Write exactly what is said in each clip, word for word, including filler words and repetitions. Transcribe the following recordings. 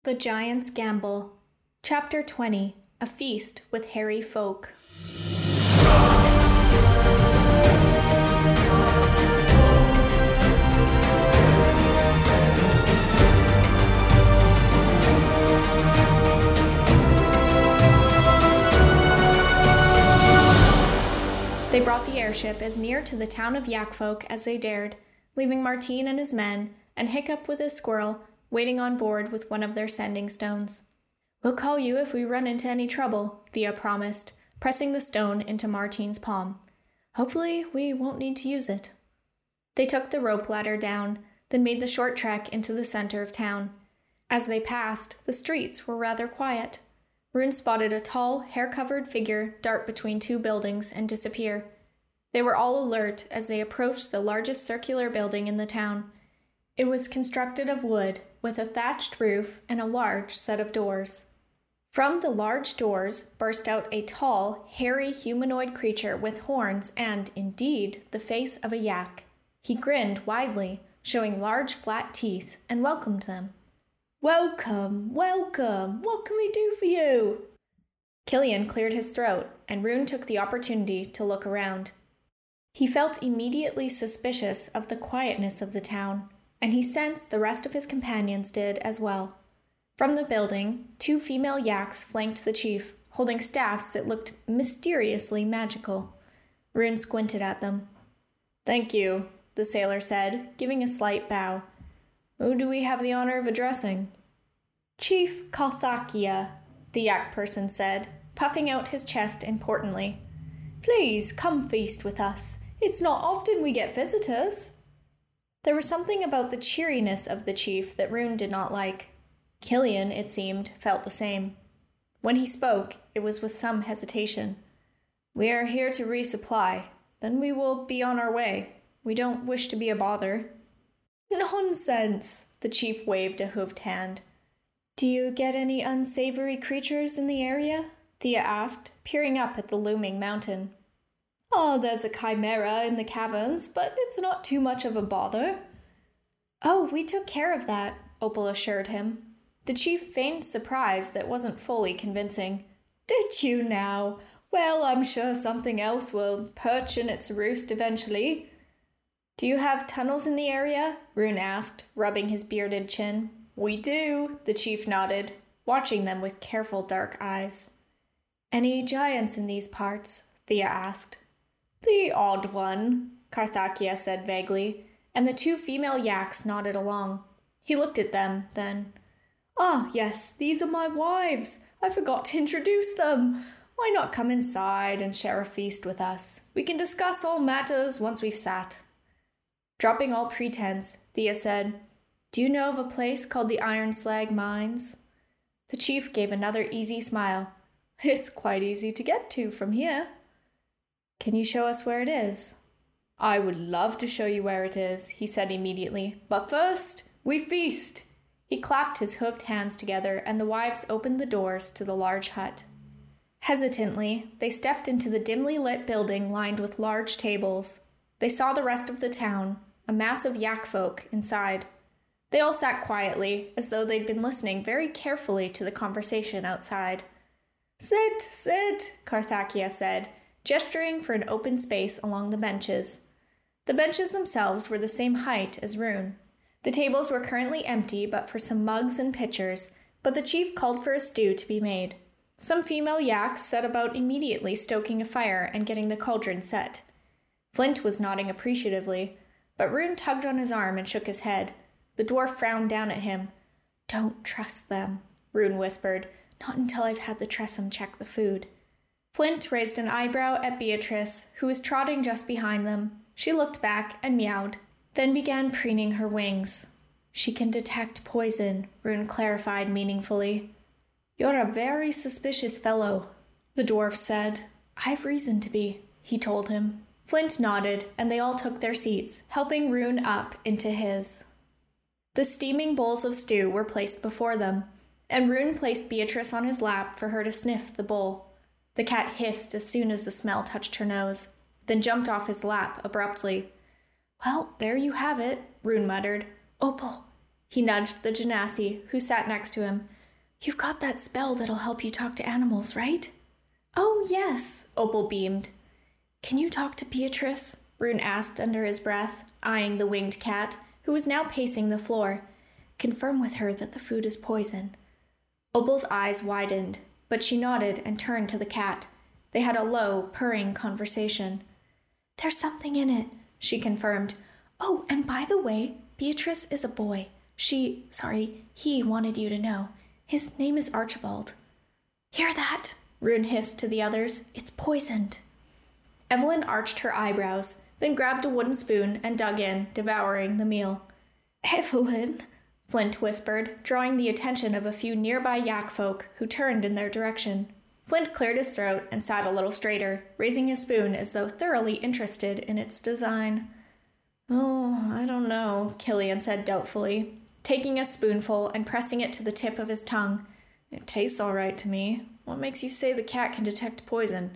The Giant's Gamble. Chapter twenty. A Feast with Hairy Folk. They brought the airship as near to the town of Yakfolk as they dared, leaving Martine and his men, and Hiccup with his squirrel, waiting on board with one of their sending stones. "We'll call you if we run into any trouble," Thea promised, pressing the stone into Martine's palm. "Hopefully we won't need to use it." They took the rope ladder down, then made the short trek into the center of town. As they passed, the streets were rather quiet. Rune spotted a tall, hair-covered figure dart between two buildings and disappear. They were all alert as they approached the largest circular building in the town. It was constructed of wood, with a thatched roof and a large set of doors. From the large doors burst out a tall, hairy humanoid creature with horns and, indeed, the face of a yak. He grinned widely, showing large flat teeth, and welcomed them. "Welcome, welcome! What can we do for you?" Killian cleared his throat, and Rune took the opportunity to look around. He felt immediately suspicious of the quietness of the town, and he sensed the rest of his companions did as well. From the building, two female yaks flanked the chief, holding staffs that looked mysteriously magical. Rune squinted at them. "Thank you," the sailor said, giving a slight bow. "Who do we have the honor of addressing?" "Chief Karthakia," the yak person said, puffing out his chest importantly. "Please come feast with us. It's not often we get visitors." There was something about the cheeriness of the chief that Rune did not like. Killian, it seemed, felt the same. When he spoke, it was with some hesitation. "We are here to resupply. Then we will be on our way. We don't wish to be a bother." "Nonsense!" The chief waved a hooved hand. "Do you get any unsavory creatures in the area?" Thea asked, peering up at the looming mountain. "Oh, there's a chimera in the caverns, but it's not too much of a bother." "Oh, we took care of that," Opal assured him. The chief feigned surprise that wasn't fully convincing. "Did you now? Well, I'm sure something else will perch in its roost eventually." "Do you have tunnels in the area?" Rune asked, rubbing his bearded chin. "We do," the chief nodded, watching them with careful dark eyes. "Any giants in these parts?" Thea asked. "The odd one," Karthakia said vaguely, and the two female yaks nodded along. He looked at them, then. "Ah, yes, these are my wives. I forgot to introduce them. Why not come inside and share a feast with us? We can discuss all matters once we've sat." Dropping all pretense, Thea said, "Do you know of a place called the Iron Slag Mines?" The chief gave another easy smile. "It's quite easy to get to from here." "Can you show us where it is?" "I would love to show you where it is," he said immediately. "But first, we feast." He clapped his hooved hands together, and the wives opened the doors to the large hut. Hesitantly, they stepped into the dimly lit building lined with large tables. They saw the rest of the town, a mass of yak folk inside. They all sat quietly, as though they'd been listening very carefully to the conversation outside. "Sit, sit," Karthakia said, gesturing for an open space along the benches. The benches themselves were the same height as Rune. The tables were currently empty but for some mugs and pitchers, but the chief called for a stew to be made. Some female yaks set about immediately stoking a fire and getting the cauldron set. Flint was nodding appreciatively, but Rune tugged on his arm and shook his head. The dwarf frowned down at him. "Don't trust them," Rune whispered, "not until I've had the Tressum check the food." Flint raised an eyebrow at Beatrice, who was trotting just behind them. She looked back and meowed, then began preening her wings. "She can detect poison," Rune clarified meaningfully. "You're a very suspicious fellow," the dwarf said. "I've reason to be," he told him. Flint nodded, and they all took their seats, helping Rune up into his. The steaming bowls of stew were placed before them, and Rune placed Beatrice on his lap for her to sniff the bowl. The cat hissed as soon as the smell touched her nose, then jumped off his lap abruptly. "Well, there you have it," Rune muttered. "Opal, He nudged the genasi, who sat next to him. You've got that spell that'll help you talk to animals, right? Oh, yes, Opal beamed. Can you talk to Beatrice? Rune asked under his breath, eyeing the winged cat, who was now pacing the floor. Confirm with her that the food is poison. Opal's eyes widened, but she nodded and turned to the cat. They had a low, purring conversation. There's something in it, she confirmed. Oh, and by the way, Beatrice is a boy. She, sorry, he wanted you to know. His name is Archibald. Hear that? Rune hissed to the others. It's poisoned. Evelyn arched her eyebrows, then grabbed a wooden spoon and dug in, devouring the meal. Evelyn, Flint whispered, drawing the attention of a few nearby yak folk who turned in their direction. Flint cleared his throat and sat a little straighter, raising his spoon as though thoroughly interested in its design. Oh, I don't know, Killian said doubtfully, taking a spoonful and pressing it to the tip of his tongue. It tastes all right to me. What makes you say the cat can detect poison?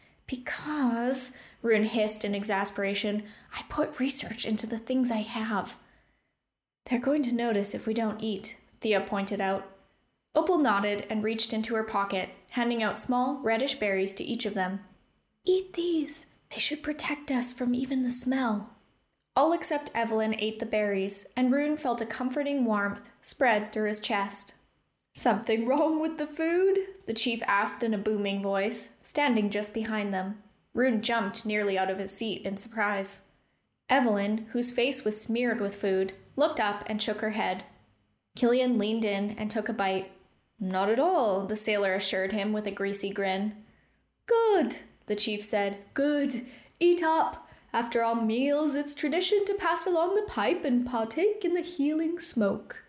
Because, Rune hissed in exasperation, I put research into the things I have. They're going to notice if we don't eat, Thea pointed out. Opal nodded and reached into her pocket, handing out small, reddish berries to each of them. Eat these. They should protect us from even the smell. All except Evelyn ate the berries, and Rune felt a comforting warmth spread through his chest. Something wrong with the food? The chief asked in a booming voice, standing just behind them. Rune jumped nearly out of his seat in surprise. Evelyn, whose face was smeared with food, looked up and shook her head. Killian leaned in and took a bite. Not at all, the sailor assured him with a greasy grin. Good, the chief said. Good. Eat up. After our meals, it's tradition to pass along the pipe and partake in the healing smoke.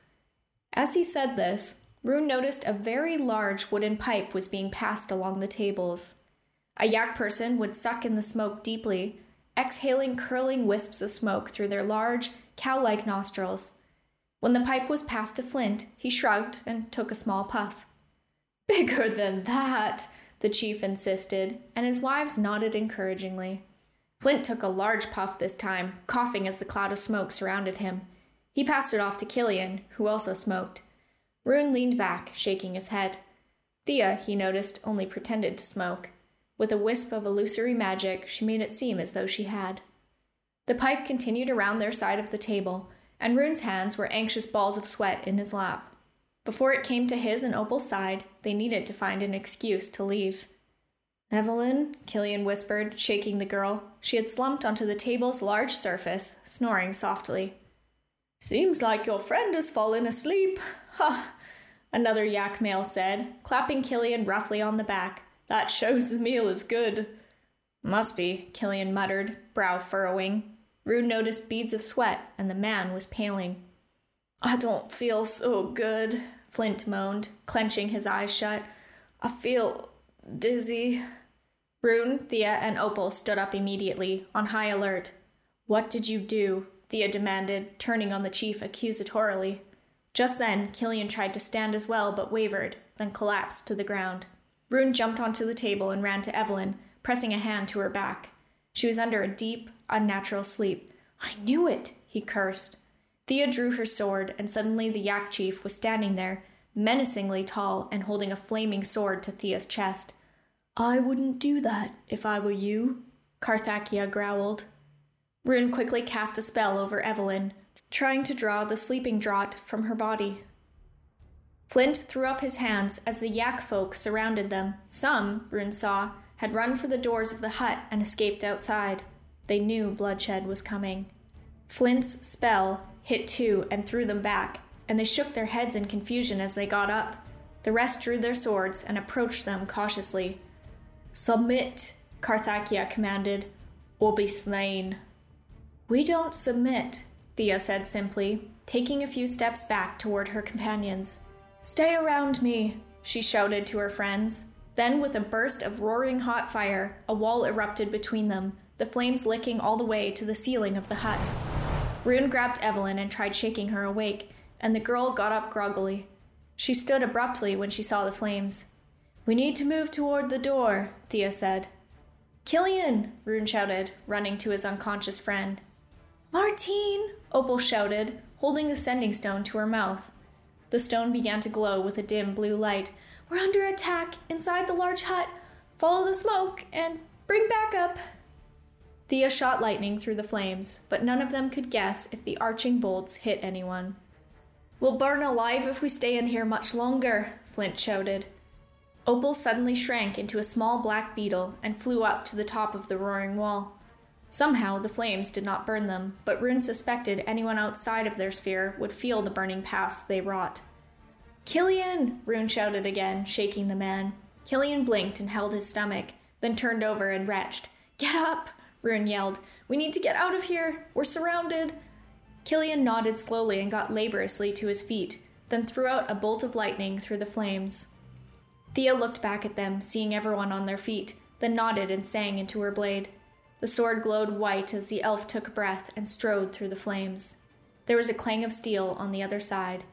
As he said this, Rune noticed a very large wooden pipe was being passed along the tables. A yak person would suck in the smoke deeply, exhaling curling wisps of smoke through their large, cow-like nostrils. When the pipe was passed to Flint, he shrugged and took a small puff. Bigger than that, the chief insisted, and his wives nodded encouragingly. Flint took a large puff this time, coughing as the cloud of smoke surrounded him. He passed it off to Killian, who also smoked. Rune leaned back, shaking his head. Thea, he noticed, only pretended to smoke. With a wisp of illusory magic, she made it seem as though she had. The pipe continued around their side of the table, and Rune's hands were anxious balls of sweat in his lap. Before it came to his and Opal's side, they needed to find an excuse to leave. Evelyn, Killian whispered, shaking the girl. She had slumped onto the table's large surface, snoring softly. Seems like your friend has fallen asleep. Ha! Another yak male said, clapping Killian roughly on the back. That shows the meal is good. Must be, Killian muttered, brow furrowing. Rune noticed beads of sweat, and the man was paling. I don't feel so good, Flint moaned, clenching his eyes shut. I feel dizzy. Rune, Thea, and Opal stood up immediately, on high alert. What did you do? Thea demanded, turning on the chief accusatorily. Just then, Killian tried to stand as well, but wavered, then collapsed to the ground. Rune jumped onto the table and ran to Evelyn, pressing a hand to her back. She was under a deep, unnatural sleep. I knew it, he cursed. Thea drew her sword, and suddenly the yak chief was standing there, menacingly tall and holding a flaming sword to Thea's chest. I wouldn't do that if I were you, Carthakia growled. Rune quickly cast a spell over Evelyn, trying to draw the sleeping draught from her body. Flint threw up his hands as the yak folk surrounded them. Some, Rune saw, had run for the doors of the hut and escaped outside. They knew bloodshed was coming. Flint's spell hit two and threw them back, and they shook their heads in confusion as they got up. The rest drew their swords and approached them cautiously. Submit, Carthakia commanded, or be slain. We don't submit, Thea said simply, taking a few steps back toward her companions. Stay around me, she shouted to her friends. Then, with a burst of roaring hot fire, a wall erupted between them, the flames licking all the way to the ceiling of the hut. Rune grabbed Evelyn and tried shaking her awake, and the girl got up groggily. She stood abruptly when she saw the flames. We need to move toward the door, Thea said. Killian, Rune shouted, running to his unconscious friend. Martine! Opal shouted, holding the sending stone to her mouth. The stone began to glow with a dim blue light. We're under attack, inside the large hut. Follow the smoke, and bring backup. Thea shot lightning through the flames, but none of them could guess if the arching bolts hit anyone. We'll burn alive if we stay in here much longer, Flint shouted. Opal suddenly shrank into a small black beetle and flew up to the top of the roaring wall. Somehow, the flames did not burn them, but Rune suspected anyone outside of their sphere would feel the burning paths they wrought. Killian! Rune shouted again, shaking the man. Killian blinked and held his stomach, then turned over and retched. Get up! Rune yelled. We need to get out of here! We're surrounded! Killian nodded slowly and got laboriously to his feet, then threw out a bolt of lightning through the flames. Thea looked back at them, seeing everyone on their feet, then nodded and sang into her blade. The sword glowed white as the elf took breath and strode through the flames. There was a clang of steel on the other side.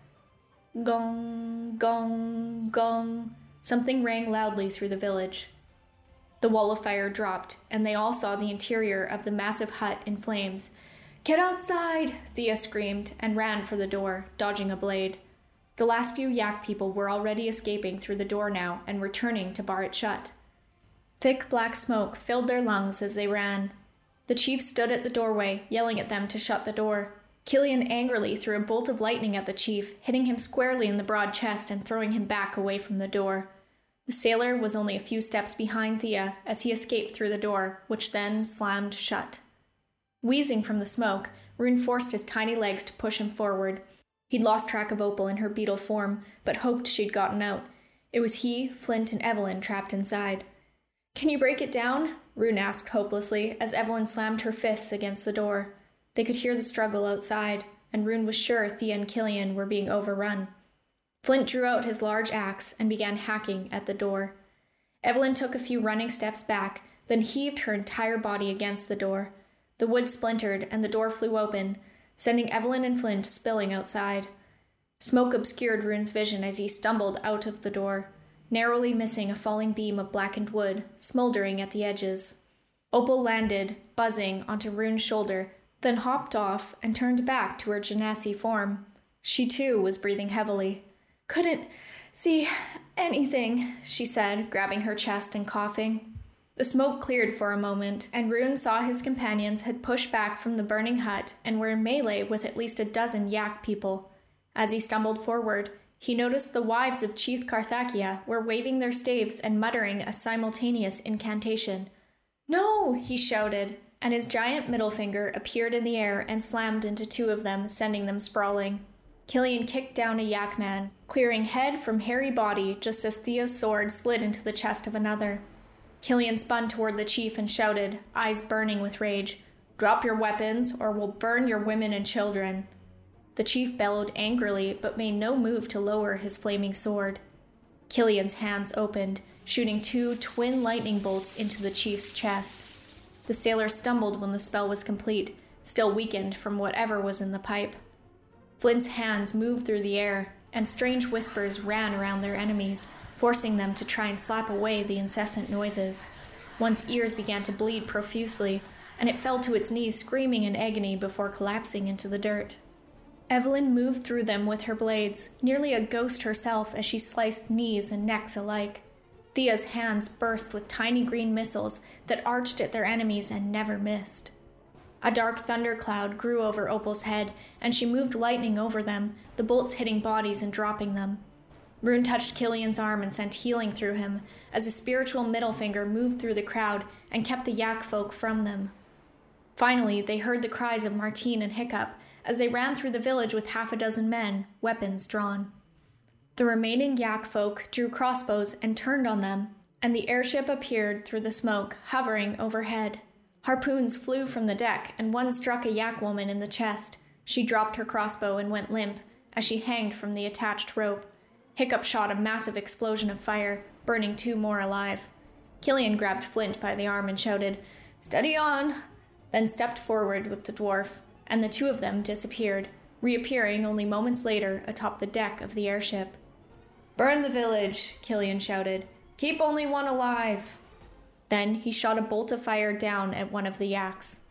Gong, gong, gong. Something rang loudly through the village. The wall of fire dropped, and they all saw the interior of the massive hut in flames. Get outside! Thea screamed and ran for the door, dodging a blade. The last few Yak people were already escaping through the door now and returning to bar it shut. Thick black smoke filled their lungs as they ran. The chief stood at the doorway, yelling at them to shut the door. Killian angrily threw a bolt of lightning at the chief, hitting him squarely in the broad chest and throwing him back away from the door. The sailor was only a few steps behind Thea as he escaped through the door, which then slammed shut. Wheezing from the smoke, Rune forced his tiny legs to push him forward. He'd lost track of Opal in her beetle form, but hoped she'd gotten out. It was he, Flint, and Evelyn trapped inside. Can you break it down? Rune asked hopelessly as Evelyn slammed her fists against the door. They could hear the struggle outside, and Rune was sure Thea and Killian were being overrun. Flint drew out his large axe and began hacking at the door. Evelyn took a few running steps back, then heaved her entire body against the door. The wood splintered, and the door flew open, sending Evelyn and Flint spilling outside. Smoke obscured Rune's vision as he stumbled out of the door, narrowly missing a falling beam of blackened wood, smoldering at the edges. Opal landed, buzzing, onto Rune's shoulder, then hopped off and turned back to her genasi form. She too was breathing heavily. Couldn't see anything, she said, grabbing her chest and coughing. The smoke cleared for a moment, and Rune saw his companions had pushed back from the burning hut and were in melee with at least a dozen Yak people. As he stumbled forward, he noticed the wives of Chief Carthakia were waving their staves and muttering a simultaneous incantation. No, he shouted, and his giant middle finger appeared in the air and slammed into two of them, sending them sprawling. Killian kicked down a Yak man, clearing head from hairy body just as Thea's sword slid into the chest of another. Killian spun toward the chief and shouted, eyes burning with rage, "Drop your weapons, or we'll burn your women and children." The chief bellowed angrily, but made no move to lower his flaming sword. Killian's hands opened, shooting two twin lightning bolts into the chief's chest. The sailor stumbled when the spell was complete, still weakened from whatever was in the pipe. Flint's hands moved through the air, and strange whispers ran around their enemies, forcing them to try and slap away the incessant noises. One's ears began to bleed profusely, and it fell to its knees screaming in agony before collapsing into the dirt. Evelyn moved through them with her blades, nearly a ghost herself as she sliced knees and necks alike. Thea's hands burst with tiny green missiles that arched at their enemies and never missed. A dark thundercloud grew over Opal's head, and she moved lightning over them, the bolts hitting bodies and dropping them. Rune touched Killian's arm and sent healing through him, as a spiritual middle finger moved through the crowd and kept the Yak folk from them. Finally, they heard the cries of Martine and Hiccup as they ran through the village with half a dozen men, weapons drawn. The remaining Yak folk drew crossbows and turned on them, and the airship appeared through the smoke, hovering overhead. Harpoons flew from the deck, and one struck a Yak woman in the chest. She dropped her crossbow and went limp, as she hanged from the attached rope. Hiccup shot a massive explosion of fire, burning two more alive. Killian grabbed Flint by the arm and shouted, "Steady on!" then stepped forward with the dwarf, and the two of them disappeared, reappearing only moments later atop the deck of the airship. "Burn the village," Killian shouted. "Keep only one alive." Then he shot a bolt of fire down at one of the Yaks.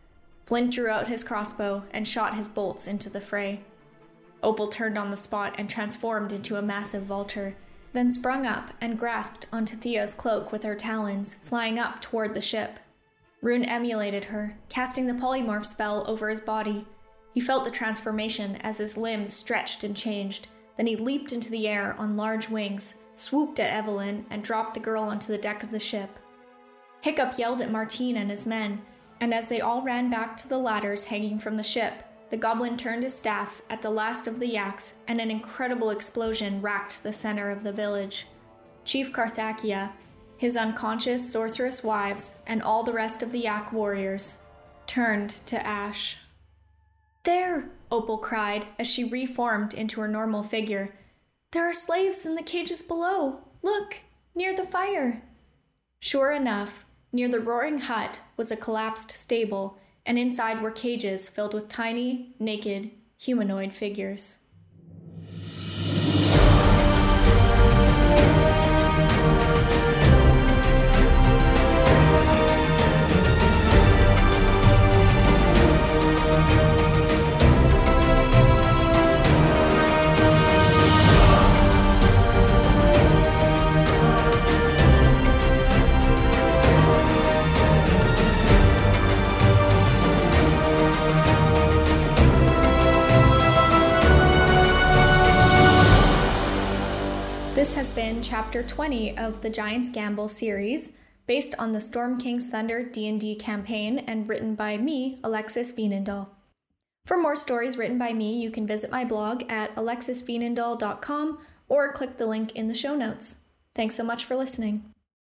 Flint drew out his crossbow and shot his bolts into the fray. Opal turned on the spot and transformed into a massive vulture, then sprung up and grasped onto Thea's cloak with her talons, flying up toward the ship. Rune emulated her, casting the polymorph spell over his body. He felt the transformation as his limbs stretched and changed. Then he leaped into the air on large wings, swooped at Evelyn, and dropped the girl onto the deck of the ship. Hiccup yelled at Martine and his men, and as they all ran back to the ladders hanging from the ship, the goblin turned his staff at the last of the yaks, and an incredible explosion racked the center of the village. Chief Carthakia, his unconscious sorceress wives, and all the rest of the yak warriors turned to ash. "There!" Opal cried as she reformed into her normal figure. "There are slaves in the cages below! Look! Near the fire!" Sure enough, near the roaring hut was a collapsed stable, and inside were cages filled with tiny, naked, humanoid figures. This has been Chapter twenty of the Giant's Gamble series, based on the Storm King's Thunder D and D campaign and written by me, Alexis Wienendahl. For more stories written by me, you can visit my blog at alexis wienendahl dot com or click the link in the show notes. Thanks so much for listening.